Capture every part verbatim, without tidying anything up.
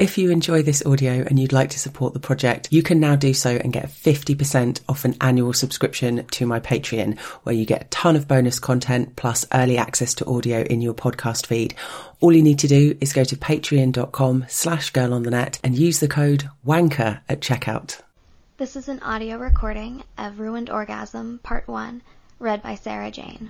If you enjoy this audio and you'd like to support the project, you can now do so and get fifty percent off an annual subscription to my Patreon, where you get a ton of bonus content plus early access to audio in your podcast feed. All you need to do is go to patreon.com slash girl on the net and use the code WANKER at checkout. This is an audio recording of Ruined Orgasm, Part one, read by Sarah Jane.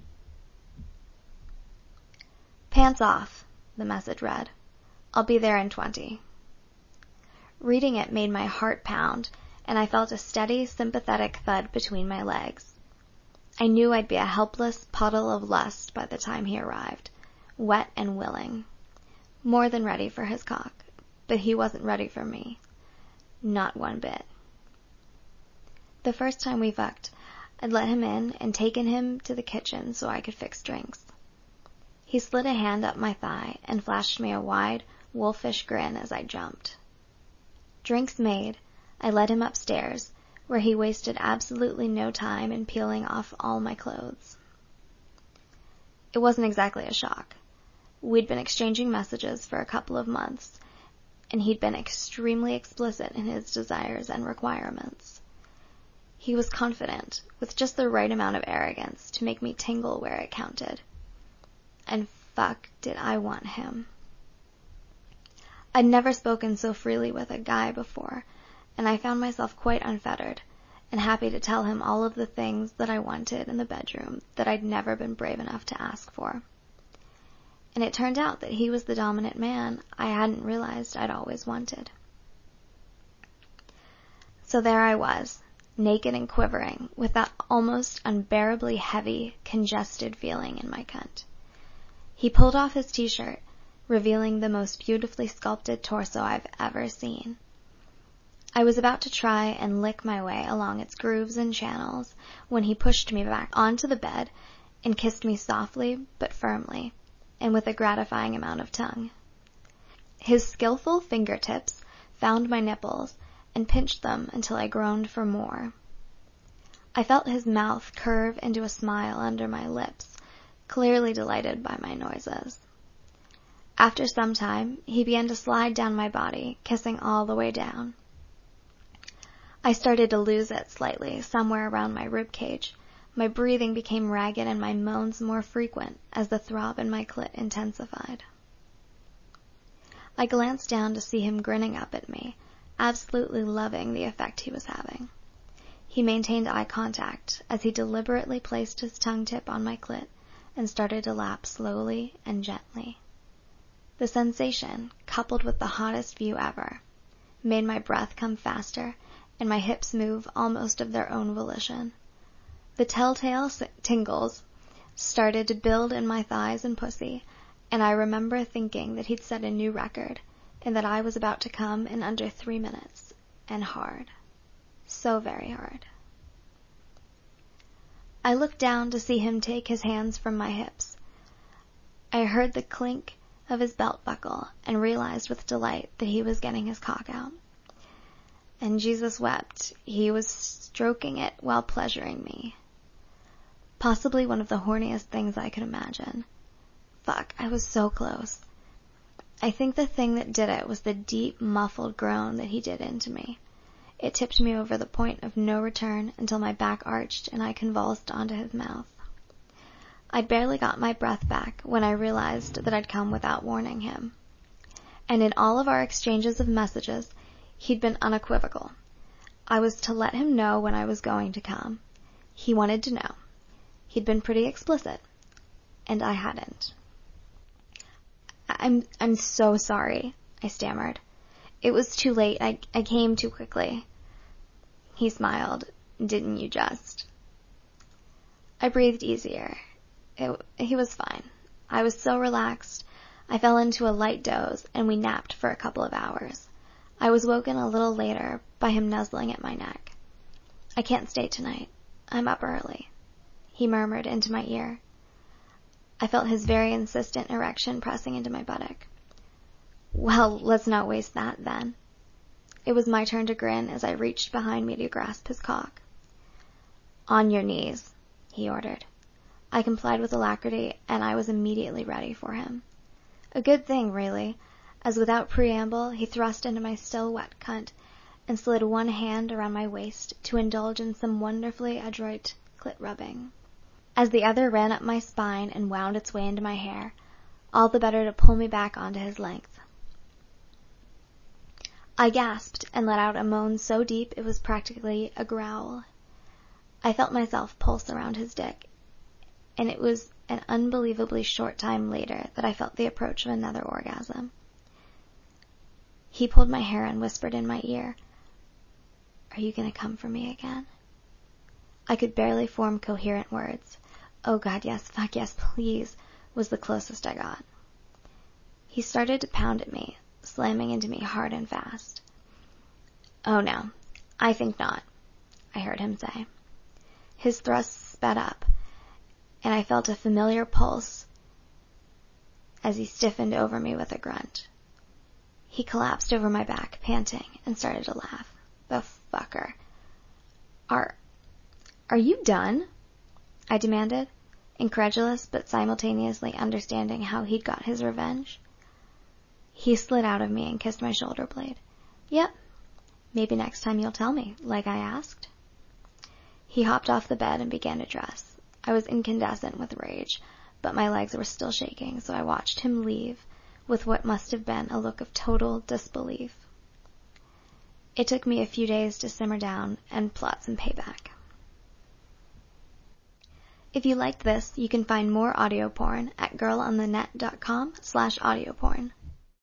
Pants off, the message read. I'll be there in twenty. Reading it made my heart pound, and I felt a steady, sympathetic thud between my legs. I knew I'd be a helpless puddle of lust by the time he arrived, wet and willing. More than ready for his cock, but he wasn't ready for me. Not one bit. The first time we fucked, I'd let him in and taken him to the kitchen so I could fix drinks. He slid a hand up my thigh and flashed me a wide, wolfish grin as I jumped. Drinks made, I led him upstairs, where he wasted absolutely no time in peeling off all my clothes. It wasn't exactly a shock. We'd been exchanging messages for a couple of months, and he'd been extremely explicit in his desires and requirements. He was confident, with just the right amount of arrogance to make me tingle where it counted. And fuck did I want him. I'd never spoken so freely with a guy before, and I found myself quite unfettered, and happy to tell him all of the things that I wanted in the bedroom that I'd never been brave enough to ask for. And it turned out that he was the dominant man I hadn't realized I'd always wanted. So there I was, naked and quivering, with that almost unbearably heavy, congested feeling in my cunt. He pulled off his t-shirt, revealing the most beautifully sculpted torso I've ever seen. I was about to try and lick my way along its grooves and channels when he pushed me back onto the bed and kissed me softly but firmly, and with a gratifying amount of tongue. His skillful fingertips found my nipples and pinched them until I groaned for more. I felt his mouth curve into a smile under my lips, clearly delighted by my noises. After some time, he began to slide down my body, kissing all the way down. I started to lose it slightly, somewhere around my rib cage. My breathing became ragged and my moans more frequent as the throb in my clit intensified. I glanced down to see him grinning up at me, absolutely loving the effect he was having. He maintained eye contact as he deliberately placed his tongue tip on my clit and started to lap slowly and gently. The sensation, coupled with the hottest view ever, made my breath come faster and my hips move almost of their own volition. The telltale tingles started to build in my thighs and pussy, and I remember thinking that he'd set a new record and that I was about to come in under three minutes, and hard. So very hard. I looked down to see him take his hands from my hips. I heard the clink of his belt buckle and realized with delight that he was getting his cock out. And Jesus wept. He was stroking it while pleasuring me. Possibly one of the horniest things I could imagine. Fuck, I was so close. I think the thing that did it was the deep, muffled groan that he did into me. It tipped me over the point of no return until my back arched and I convulsed onto his mouth. I'd barely got my breath back when I realized that I'd come without warning him. And in all of our exchanges of messages, he'd been unequivocal. I was to let him know when I was going to come. He wanted to know. He'd been pretty explicit, and I hadn't. I'm I'm so sorry, I stammered. It was too late. I, I came too quickly. He smiled. Didn't you just? I breathed easier. It, he was fine. I was so relaxed. I fell into a light doze, and we napped for a couple of hours. I was woken a little later by him nuzzling at my neck. I can't stay tonight. I'm up early, he murmured into my ear. I felt his very insistent erection pressing into my buttock. Well, let's not waste that, then. It was my turn to grin as I reached behind me to grasp his cock. On your knees, he ordered. I complied with alacrity, and I was immediately ready for him. A good thing, really, as without preamble he thrust into my still wet cunt and slid one hand around my waist to indulge in some wonderfully adroit clit rubbing. As the other ran up my spine and wound its way into my hair, all the better to pull me back onto his length. I gasped and let out a moan so deep it was practically a growl. I felt myself pulse around his dick, and it was an unbelievably short time later that I felt the approach of another orgasm. He pulled my hair and whispered in my ear, "Are you going to come for me again?" I could barely form coherent words. "Oh God, yes, fuck yes, please," was the closest I got. He started to pound at me, slamming into me hard and fast. "Oh no, I think not," I heard him say. His thrusts sped up, and I felt a familiar pulse as he stiffened over me with a grunt. He collapsed over my back, panting, and started to laugh. The fucker. Are, are you done?" I demanded, incredulous but simultaneously understanding how he'd got his revenge. He slid out of me and kissed my shoulder blade. "Yep. Maybe next time you'll tell me, like I asked." He hopped off the bed and began to dress. I was incandescent with rage, but my legs were still shaking, so I watched him leave with what must have been a look of total disbelief. It took me a few days to simmer down and plot some payback. If you liked this, you can find more audio porn at girlonthenet dot com slash audio porn.